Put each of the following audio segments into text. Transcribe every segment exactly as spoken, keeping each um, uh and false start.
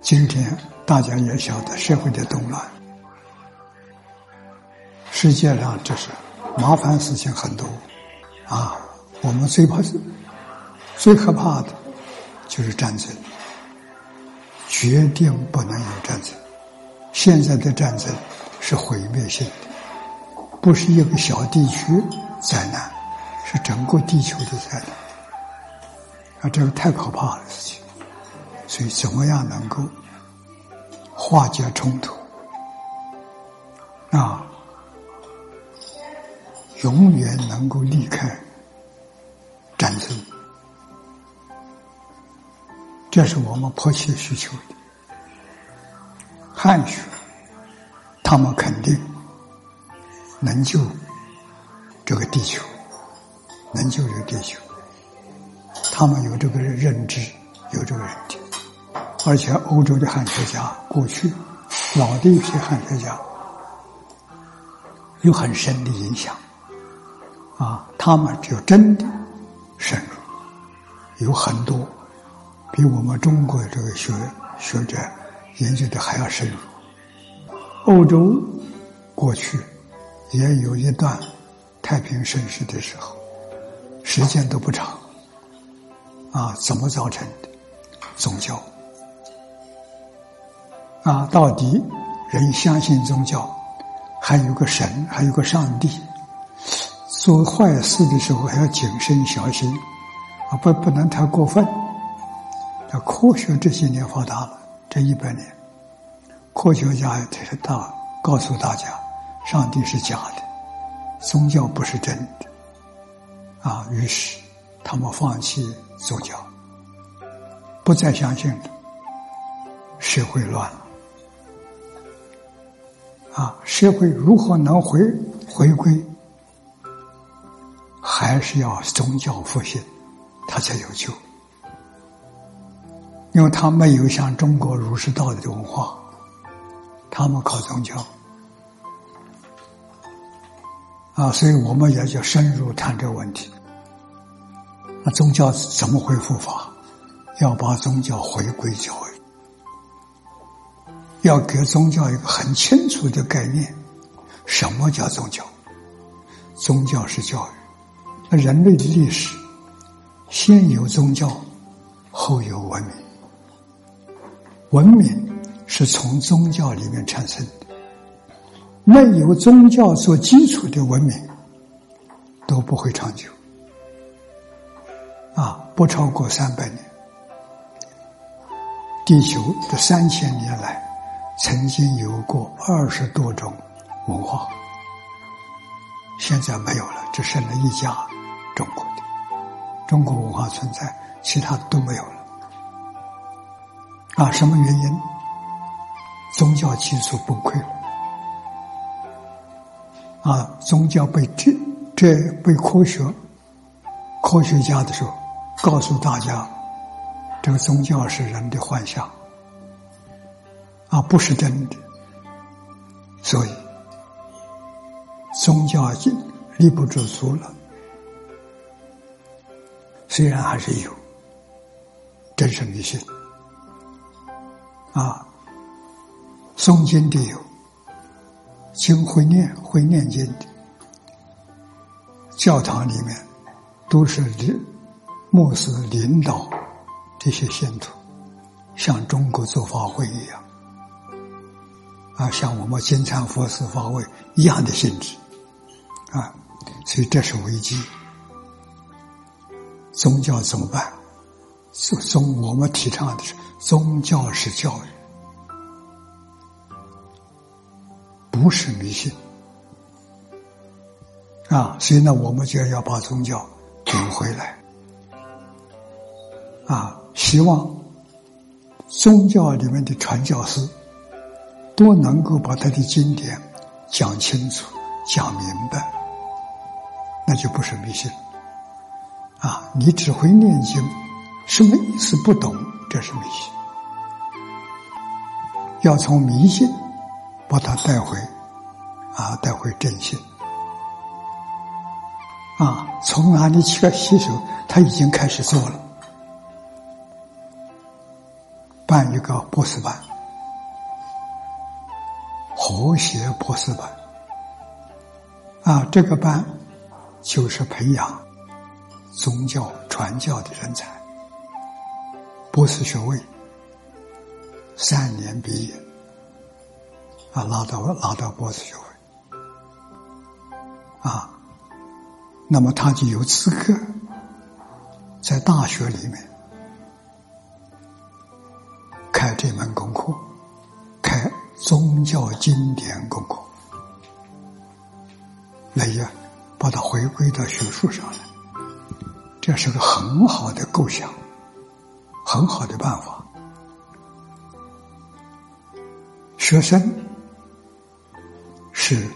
今天大家也晓得社会的动乱，世界上这是麻烦事情很多啊。我们最怕是最可怕的就是战争，决定不能有战争。现在的战争是毁灭性的，不是一个小地区灾难，是整个地球的灾难啊！这个太可怕的事情。所以怎么样能够化解冲突啊，永远能够离开战争，这是我们迫切需求的。汉学他们肯定能救这个地球，能救这个地球，他们有这个认知，有这个认定。而且欧洲的汉学家，过去老的一批汉学家有很深的影响啊，他们就真的深入，有很多比我们中国这个学学者研究的还要深入。欧洲过去也有一段太平盛世的时候，时间都不长啊，怎么造成的？宗教啊，到底人相信宗教，还有个神，还有个上帝，做坏事的时候还要谨慎小心啊，不不能太过分。那科学这些年发达了，这一百年，科学家也提到告诉大家，上帝是假的，宗教不是真的啊。于是他们放弃宗教，不再相信了，社会乱了啊！社会如何能回回归？还是要宗教复兴，它才有救。因为它没有像中国儒释道的文化，他们靠宗教啊，所以我们也就深入谈这个问题。那宗教怎么会复法？要把宗教回归教育。要给宗教一个很清楚的概念，什么叫宗教？宗教是教育。那人类的历史，先有宗教，后有文明。文明是从宗教里面产生的，没有宗教做基础的文明都不会长久啊，不超过三百年。地球这三千年来曾经有过二十多种文化，现在没有了，只剩了一家中国的中国文化存在，其他的都没有了啊。什么原因？宗教基础崩溃了啊！宗教被这这被科学科学家的时候告诉大家，这个宗教是人的幻象啊，不是真的。所以宗教已经立不住足了。虽然还是有，真是迷信啊。诵经的有，经会念会念经的，教堂里面都是牧师领导这些信徒，像中国做法会一样啊，像我们金蝉佛寺法会一样的性质啊，所以这是危机。宗教怎么办？宗我们提倡的是宗教式教育，不是迷信啊。所以呢，我们就要把宗教领回来啊。希望宗教里面的传教士都能够把他的经典讲清楚、讲明白，那就不是迷信啊。你只会念经，什么意思不懂，这是迷信。要从迷信把它带回啊，带回正信啊。从哪里起个洗手，他已经开始做了。 办一个博士班，和谐博士班。啊，这个班就是培养宗教传教的人才，博士学位，三年毕业，啊，拿到拿到博士学位，啊，那么他就有资格在大学里面开这门功课，开宗教经典功课，来呀，把它回归到学术上来，这是个很好的构想，很好的办法。学生是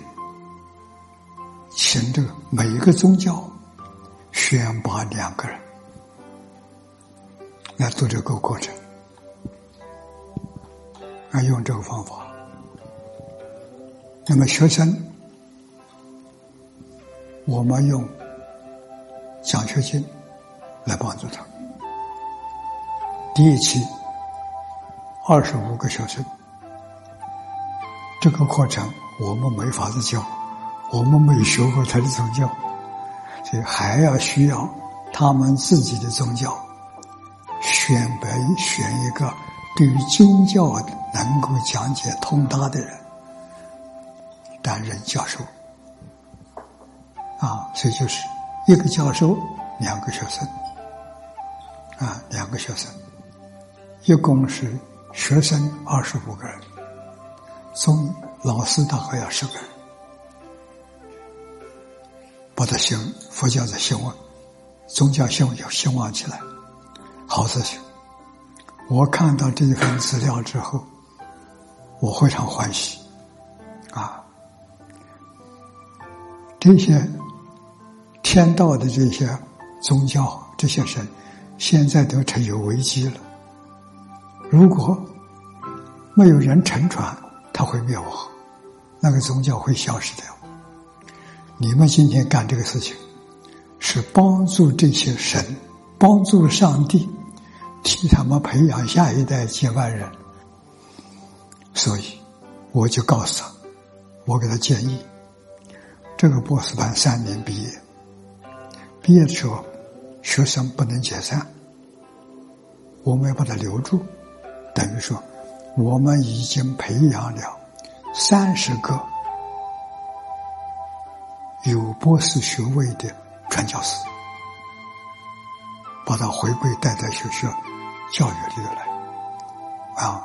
请这个每一个宗教选拔两个人来做这个过程，啊，用这个方法。那么学生，我们用奖学金来帮助他。第一期二十五个学生，这个课程我们没法子教，我们没学过他的宗教，所以还要需要他们自己的宗教选白选一个对于经教能够讲解通达的人担任教授，啊，所以就是一个教授两个学生，啊，两个学生，一共是学生二十五个人，从老师大概要十个人，把它兴佛教的兴旺，宗教兴要兴旺起来，好事情。我看到这一份资料之后，我非常欢喜，啊，这些天道的这些宗教这些神，现在都成有危机了。如果没有人承传，它会灭亡，那个宗教会消失掉。你们今天干这个事情，是帮助这些神，帮助上帝，替他们培养下一代几万人。所以我就告诉他，我给他建议，这个博士班三年毕业，毕业的时候学生不能解散，我们要把他留住，等于说我们已经培养了三十个有博士学位的传教士，把他回归带到学校教育里头来，啊，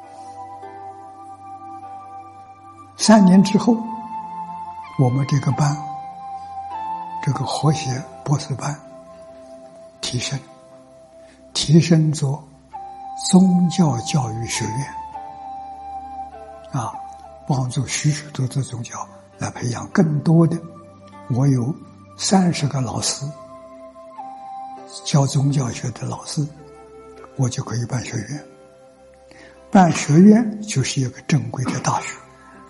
三年之后，我们这个班，这个和谐博士班提升，提升做宗教教育学院，啊，帮助许许多多宗教来培养更多的。我有三十个老师，教宗教学的老师，我就可以办学院。办学院就是一个正规的大学，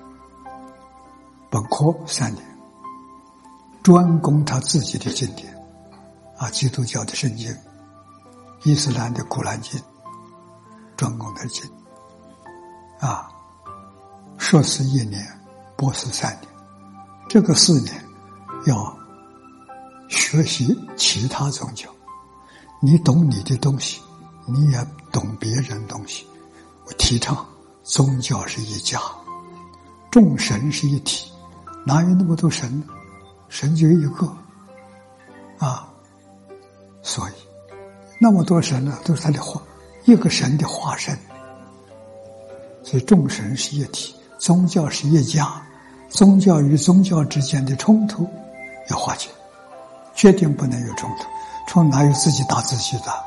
本科三年，专攻他自己的经典，啊，基督教的圣经，伊斯兰的古兰经，专攻的经，啊，硕士一年，博士三年，这个四年要学习其他宗教，你懂你的东西，你也懂别人东西。我提倡宗教是一家，众神是一体，哪有那么多神呢？神就一个，啊，所以那么多神呢，都是他的化，一个神的化身。所以众神是一体，宗教是一家，宗教与宗教之间的冲突要化解，决定不能有冲突，冲哪有自己打自己的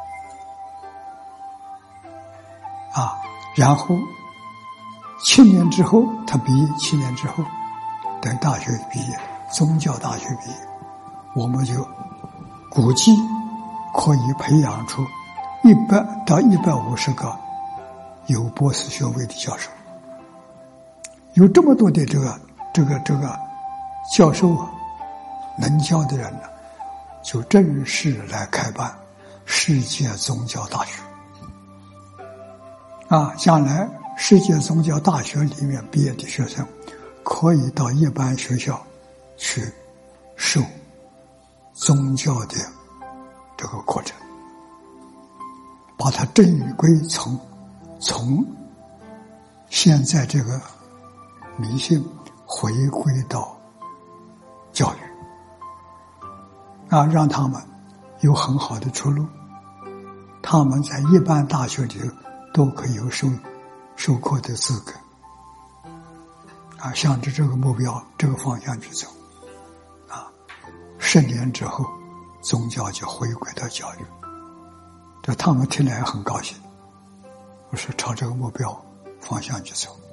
啊？然后七年之后他毕业，七年之后等大学毕业，宗教大学毕业，我们就估计可以培养出一百到一百五十个有博士学位的教授。有这么多的这个这个这个教授啊，能教的人呢，就正式来开办世界宗教大学。 啊，将来世界宗教大学里面毕业的学生，可以到一般学校去受宗教的这个课程，把它正与归从从现在这个迷信回归到教育啊，让他们有很好的出路。他们在一般大学里都可以有授授课的资格啊，向着这个目标、这个方向去走啊。十年之后，宗教就回归到教育。这他们听来也很高兴。我说朝这个目标方向去走，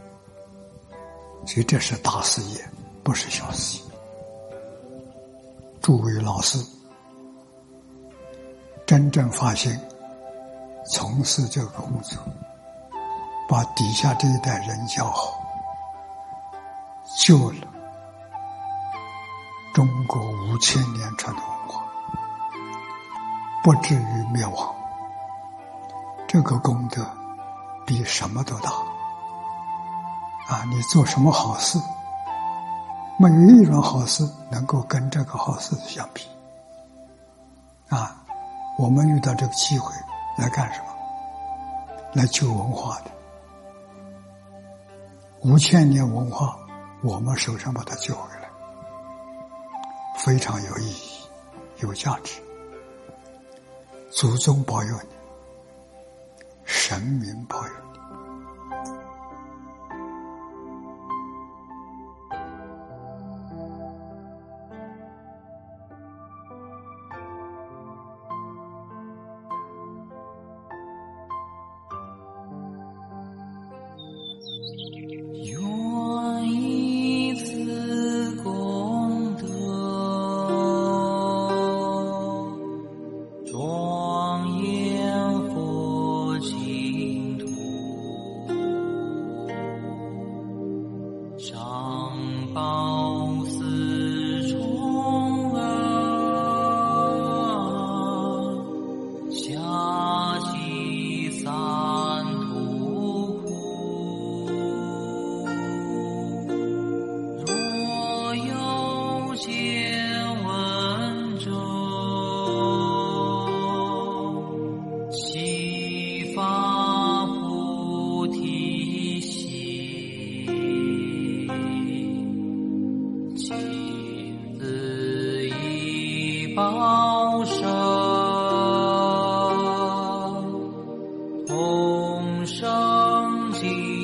所以这是大事业，不是小事业。诸位老师真正发心从事这个工作，把底下这一代人教好，救了中国五千年传统文化，不至于灭亡。这个功德比什么都大啊！你做什么好事，没有一桩好事能够跟这个好事相比啊！我们遇到这个机会来干什么？来救文化的。五千年文化，我们手上把它救回来，非常有意义，有价值。祖宗保佑你，神明保佑你。 愿以此功德，庄严佛净土，上报四重恩，下济三途苦。若有见闻者，悉发菩提心，亲自以报身，同生净